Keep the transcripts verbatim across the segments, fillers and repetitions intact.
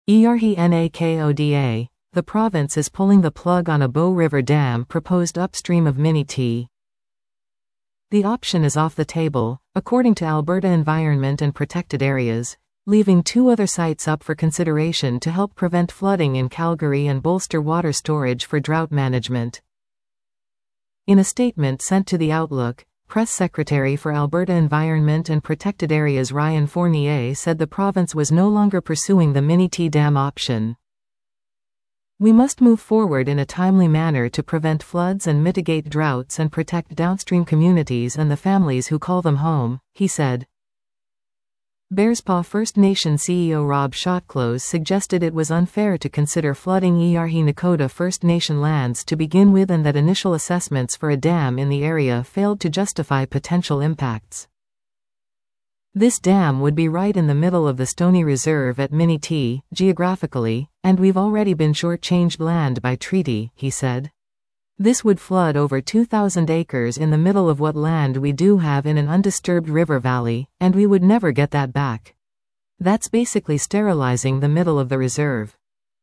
Erhnakoda, the province is pulling the plug on a Bow River dam proposed upstream of Miniti. The option is off the table, according to Alberta Environment and Protected Areas, leaving two other sites up for consideration to help prevent flooding in Calgary and bolster water storage for drought management. In a statement sent to The Outlook, Press Secretary for Alberta Environment and Protected Areas Ryan Fournier said the province was no longer pursuing the Miniti Dam option. "We must move forward in a timely manner to prevent floods and mitigate droughts and protect downstream communities and the families who call them home," he said. Bearspaw First Nation C E O Rob Shotclose suggested it was unfair to consider flooding Erhnakoda First Nation lands to begin with and that initial assessments for a dam in the area failed to justify potential impacts. "This dam would be right in the middle of the Stony Reserve at Miniti, geographically, and we've already been short-changed land by treaty," he said. "This would flood over two thousand acres in the middle of what land we do have in an undisturbed river valley, and we would never get that back. That's basically sterilizing the middle of the reserve."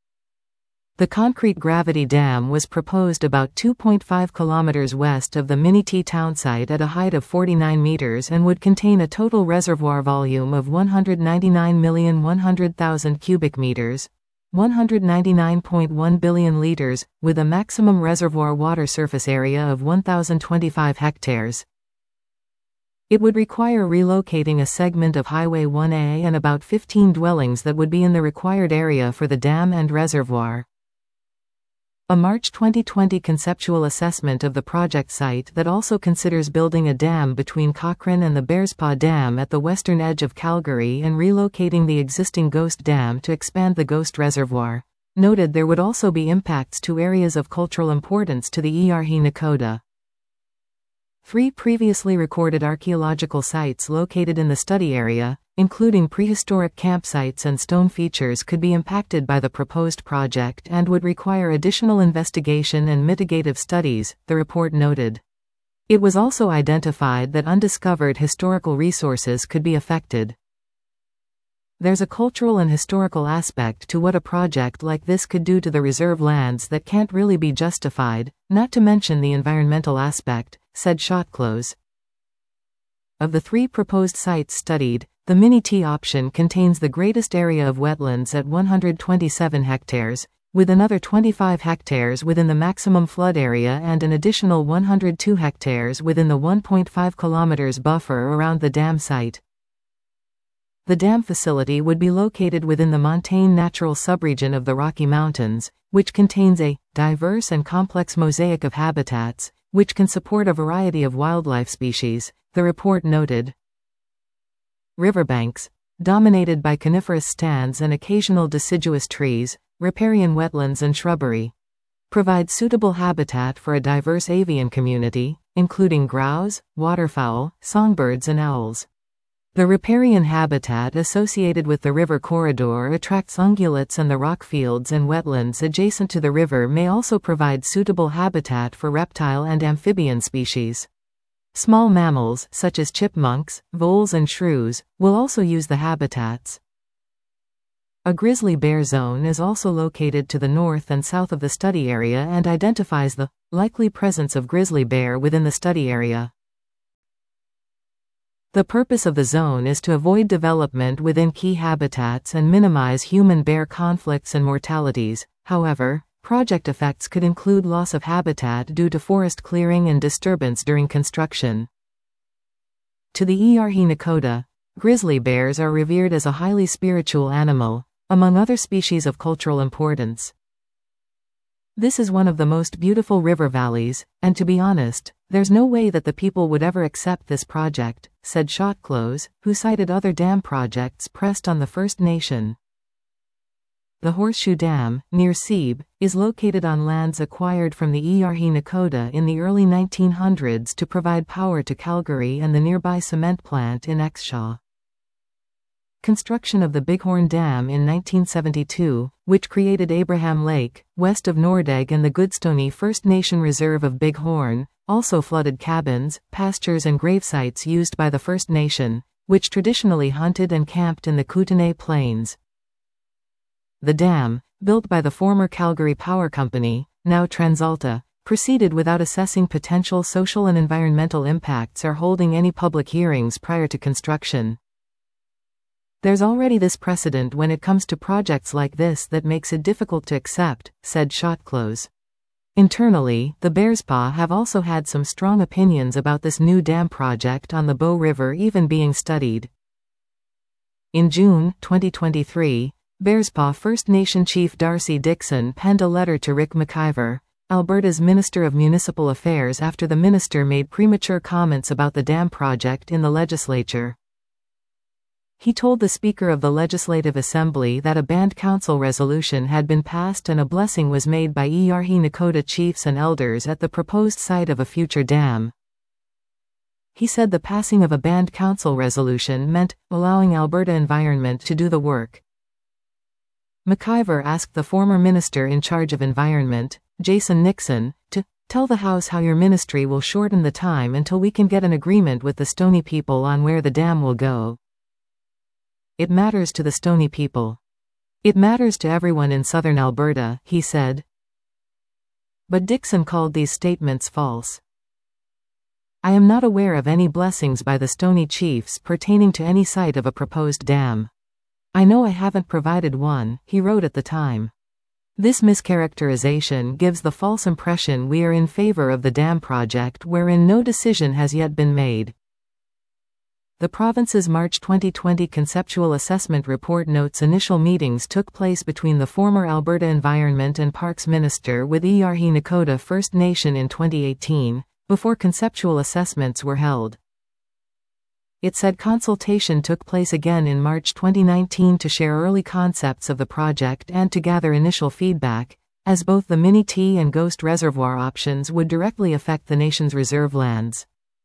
The concrete gravity dam was proposed about two point five kilometers west of the Miniti townsite at a height of forty-nine meters and would contain a total reservoir volume of one hundred ninety-nine million one hundred thousand cubic meters, one hundred ninety-nine point one billion liters, with a maximum reservoir water surface area of one thousand twenty-five hectares. It would require relocating a segment of Highway one A and about fifteen dwellings that would be in the required area for the dam and reservoir. A March twenty twenty conceptual assessment of the project site that also considers building a dam between Cochrane and the Bearspaw Dam at the western edge of Calgary and relocating the existing Ghost Dam to expand the Ghost Reservoir, noted there would also be impacts to areas of cultural importance to the Erhnakoda. Three previously recorded archaeological sites located in the study area, including prehistoric campsites and stone features, could be impacted by the proposed project and would require additional investigation and mitigative studies, the report noted. It was also identified that undiscovered historical resources could be affected. "There's a cultural and historical aspect to what a project like this could do to the reserve lands that can't really be justified, not to mention the environmental aspect," said Shotclose. Of the three proposed sites studied, the Miniti option contains the greatest area of wetlands at one hundred twenty-seven hectares, with another twenty-five hectares within the maximum flood area and an additional one hundred two hectares within the one point five kilometers buffer around the dam site. The dam facility would be located within the montane natural subregion of the Rocky Mountains, which contains a diverse and complex mosaic of habitats, which can support a variety of wildlife species, the report noted. Riverbanks, dominated by coniferous stands and occasional deciduous trees, riparian wetlands and shrubbery, provide suitable habitat for a diverse avian community, including grouse, waterfowl, songbirds and owls. The riparian habitat associated with the river corridor attracts ungulates, and the rock fields and wetlands adjacent to the river may also provide suitable habitat for reptile and amphibian species. Small mammals, such as chipmunks, voles and shrews, will also use the habitats. A grizzly bear zone is also located to the north and south of the study area and identifies the likely presence of grizzly bear within the study area. The purpose of the zone is to avoid development within key habitats and minimize human-bear conflicts and mortalities. However, project effects could include loss of habitat due to forest clearing and disturbance during construction. To the Erhnakoda, grizzly bears are revered as a highly spiritual animal, among other species of cultural importance. "This is one of the most beautiful river valleys, and to be honest, there's no way that the people would ever accept this project," said Shotclose, who cited other dam projects pressed on the First Nation. The Horseshoe Dam, near Seeb, is located on lands acquired from the Erhnakoda in the early nineteen hundreds to provide power to Calgary and the nearby cement plant in Exshaw. Construction of the Bighorn Dam in nineteen seventy-two, which created Abraham Lake, west of Nordegg and the Goodstoney First Nation Reserve of Bighorn, also flooded cabins, pastures and gravesites used by the First Nation, which traditionally hunted and camped in the Kootenay Plains. The dam, built by the former Calgary Power Company, now TransAlta, proceeded without assessing potential social and environmental impacts or holding any public hearings prior to construction. There's already this precedent when it comes to projects like this that makes it difficult to accept, said Shotclose. Internally, the Bearspaw have also had some strong opinions about this new dam project on the Bow River even being studied. In June twenty twenty-three, Bearspaw First Nation Chief Darcy Dixon penned a letter to Rick McIver, Alberta's Minister of Municipal Affairs, after the minister made premature comments about the dam project in the legislature. He told the Speaker of the Legislative Assembly that a band council resolution had been passed and a blessing was made by Eeyarhee Nakoda chiefs and elders at the proposed site of a future dam. He said the passing of a band council resolution meant allowing Alberta Environment to do the work. McIver asked the former minister in charge of environment, Jason Nixon, to tell the House how your ministry will shorten the time until we can get an agreement with the Stoney people on where the dam will go. It matters to the Stoney people. It matters to everyone in southern Alberta, he said. But Dixon called these statements false. I am not aware of any blessings by the Stoney chiefs pertaining to any site of a proposed dam. I know I haven't provided one, he wrote at the time. This mischaracterization gives the false impression we are in favor of the dam project wherein no decision has yet been made. The province's March twenty twenty Conceptual Assessment Report notes initial meetings took place between the former Alberta Environment and Parks Minister with Eeyarhee Nakoda First Nation in twenty eighteen, before conceptual assessments were held. It said consultation took place again in March twenty nineteen to share early concepts of the project and to gather initial feedback, as both the Minnie-T and Ghost Reservoir options would directly affect the nation's reserve lands.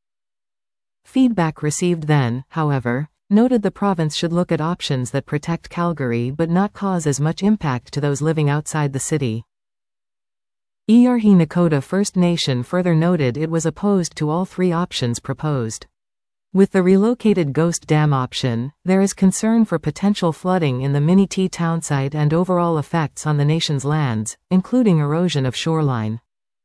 Feedback received then, however, noted the province should look at options that protect Calgary but not cause as much impact to those living outside the city. Eeyarhee Nakoda First Nation further noted it was opposed to all three options proposed. With the relocated Ghost Dam option, there is concern for potential flooding in the Minnie-T townsite and overall effects on the nation's lands, including erosion of shoreline.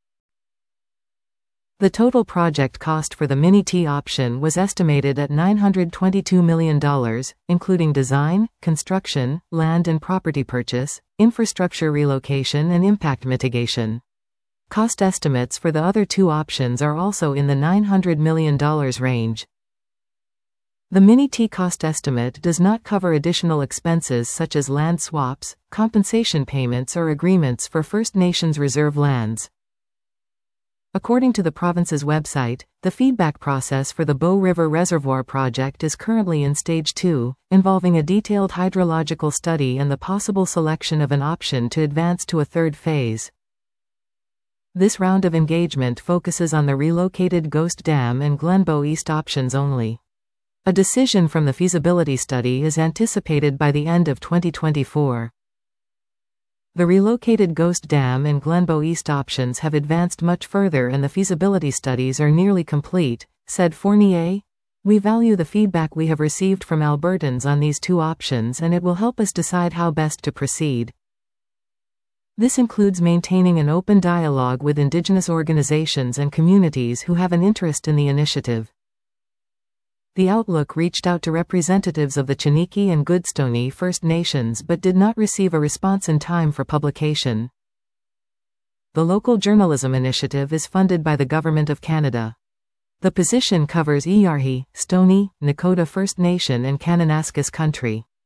The total project cost for the Minnie-T option was estimated at nine hundred twenty-two million dollars, including design, construction, land and property purchase, infrastructure relocation and impact mitigation. Cost estimates for the other two options are also in the nine hundred million dollars range. The Minnie-T cost estimate does not cover additional expenses such as land swaps, compensation payments or agreements for First Nations reserve lands. According to the province's website, the feedback process for the Bow River Reservoir project is currently in stage two, involving a detailed hydrological study and the possible selection of an option to advance to a third phase. This round of engagement focuses on the relocated Ghost Dam and Glenbow East options only. A decision from the feasibility study is anticipated by the end of twenty twenty-four. The relocated Ghost Dam and Glenbow East options have advanced much further and the feasibility studies are nearly complete, said Fournier. We value the feedback we have received from Albertans on these two options and it will help us decide how best to proceed. This includes maintaining an open dialogue with Indigenous organizations and communities who have an interest in the initiative. The Outlook reached out to representatives of the Chiniki and Goodstoney First Nations but did not receive a response in time for publication. The Local Journalism Initiative is funded by the Government of Canada. The position covers Eeyarhee, Stoney, Nakoda First Nation and Kananaskis Country.